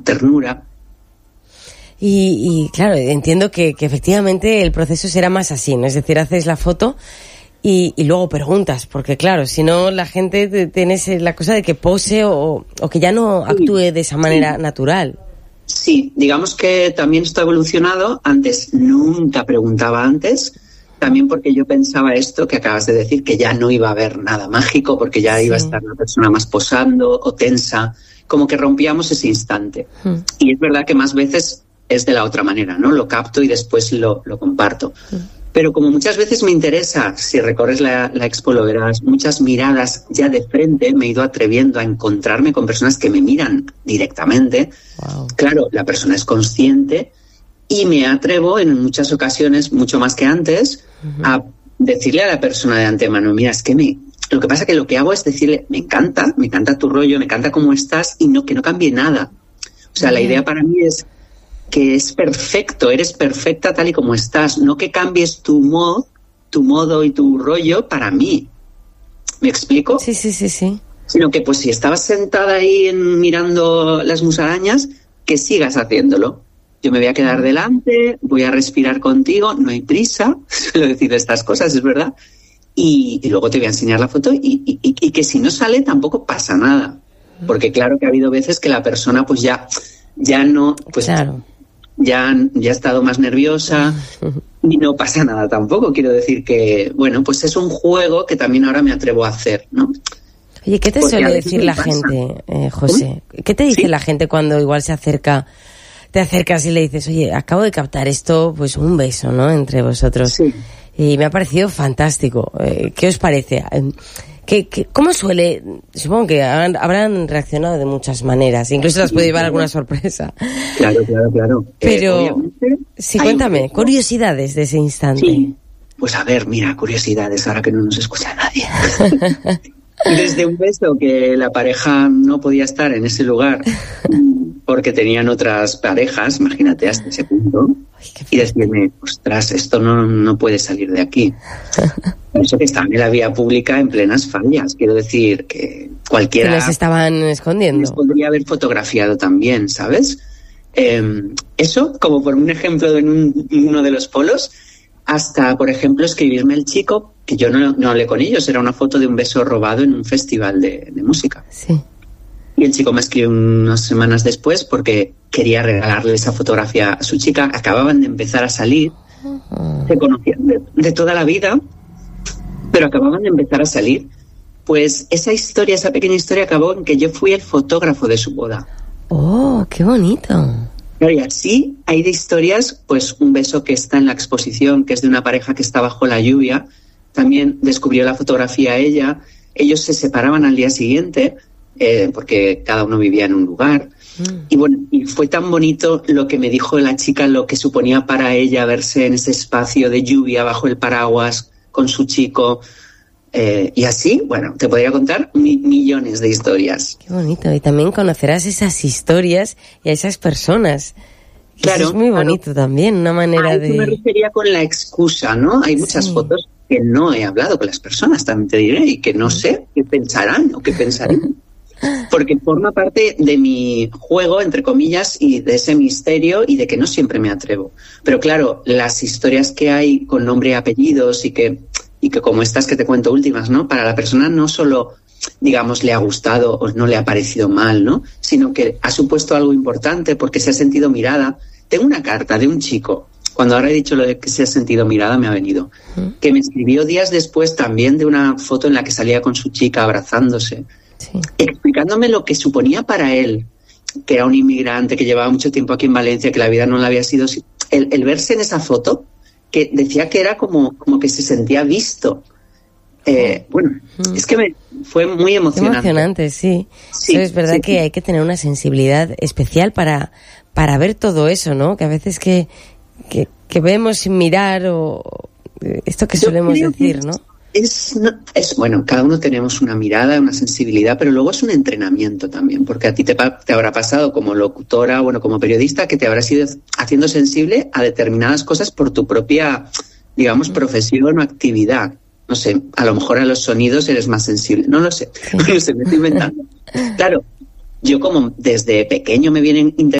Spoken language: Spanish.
ternura. Y claro, entiendo que efectivamente el proceso será más así, ¿no? Es decir, haces la foto y luego preguntas, porque claro, si no la gente tienes la cosa de que pose o que ya no actúe de esa manera natural. Sí, digamos que también esto ha evolucionado. Antes nunca preguntaba antes, también porque yo pensaba esto que acabas de decir, que ya no iba a haber nada mágico, porque ya iba a estar una persona más posando o tensa, como que rompíamos ese instante. Y es verdad que más veces es de la otra manera, ¿no? Lo capto y después lo comparto. Pero como muchas veces me interesa, si recorres la expo lo verás, muchas miradas ya de frente, me he ido atreviendo a encontrarme con personas que me miran directamente. Wow. Claro, la persona es consciente y me atrevo en muchas ocasiones, mucho más que antes, a decirle a la persona de antemano, mira, es que lo que pasa que lo que hago es decirle, me encanta tu rollo, me encanta cómo estás y que no cambie nada. O sea, la idea para mí es que es perfecto, eres perfecta tal y como estás, no que cambies tu modo y tu rollo para mí. ¿Me explico? Sí. Sino que pues si estabas sentada ahí mirando las musarañas, que sigas haciéndolo. Yo me voy a quedar delante, voy a respirar contigo, no hay prisa, suelo decir estas cosas, es verdad, y luego te voy a enseñar la foto y que si no sale tampoco pasa nada. Porque claro que ha habido veces que la persona pues ya no, pues claro. Ya ha estado más nerviosa y no pasa nada tampoco. Quiero decir que, bueno, pues es un juego que también ahora me atrevo a hacer, ¿no? Oye, ¿qué te suele decir la gente, José? ¿Qué te dice la gente cuando igual te acercas y le dices, oye, acabo de captar esto, pues un beso, ¿no?, entre vosotros. Sí. Y me ha parecido fantástico. ¿Qué os parece? ¿Cómo suele? Supongo que habrán reaccionado de muchas maneras, incluso las puede llevar alguna sorpresa. Claro. Pero, sí, cuéntame, curiosidades de ese instante. Sí. Pues a ver, mira, curiosidades, ahora que no nos escucha nadie. Desde un beso que la pareja no podía estar en ese lugar porque tenían otras parejas, imagínate hasta ese punto, y decirme, ostras, esto no puede salir de aquí. Eso que está en la vía pública en plenas fallas, quiero decir que cualquiera... Que les estaban escondiendo. Les podría haber fotografiado también, ¿sabes? Eso, como por un ejemplo en uno de los polos, hasta, por ejemplo, escribirme el chico, que yo no hablé con ellos, era una foto de un beso robado en un festival de música. Sí. Y el chico me escribió unas semanas después porque quería regalarle esa fotografía a su chica. Acababan de empezar a salir, se conocían de toda la vida, pero acababan de empezar a salir. Pues esa pequeña historia acabó en que yo fui el fotógrafo de su boda. ¡Oh, qué bonito! Y así hay de historias, pues un beso que está en la exposición, que es de una pareja que está bajo la lluvia. También descubrió la fotografía ella. Ellos se separaban al día siguiente porque cada uno vivía en un lugar. Y bueno, y fue tan bonito lo que me dijo la chica, lo que suponía para ella verse en ese espacio de lluvia bajo el paraguas con su chico. Y así, bueno, te podría contar millones de historias. Qué bonito. Y también conocerás esas historias y a esas personas. Claro. Eso es muy bonito también, una manera de... Yo me refería con la excusa, ¿no? Hay muchas fotos que no he hablado con las personas, también te diré, y que no sé qué pensarán o qué pensarían. Porque forma parte de mi juego, entre comillas, y de ese misterio y de que no siempre me atrevo. Pero claro, las historias que hay con nombre y apellidos y que como estas que te cuento últimas, ¿no? Para la persona no solo, digamos, le ha gustado o no le ha parecido mal, ¿no? Sino que ha supuesto algo importante porque se ha sentido mirada. Tengo una carta de un chico, cuando ahora he dicho lo de que se ha sentido mirada, me ha venido, que me escribió días después también de una foto en la que salía con su chica abrazándose, explicándome lo que suponía para él, que era un inmigrante, que llevaba mucho tiempo aquí en Valencia, que la vida no le había sido... El verse en esa foto, que decía que era como que se sentía visto. Bueno, es que fue muy emocionante. Qué emocionante, sí. Eso es verdad que hay que tener una sensibilidad especial para ver todo eso, ¿no? Que a veces que vemos sin mirar o esto que solemos decir, ¿no? Bueno, cada uno tenemos una mirada, una sensibilidad, pero luego es un entrenamiento también, porque a ti te habrá pasado como locutora, bueno, como periodista, que te habrás ido haciendo sensible a determinadas cosas por tu propia, digamos, profesión o actividad. No sé, a lo mejor a los sonidos eres más sensible, no lo sé, me estoy inventando. Claro, yo como desde pequeño me vienen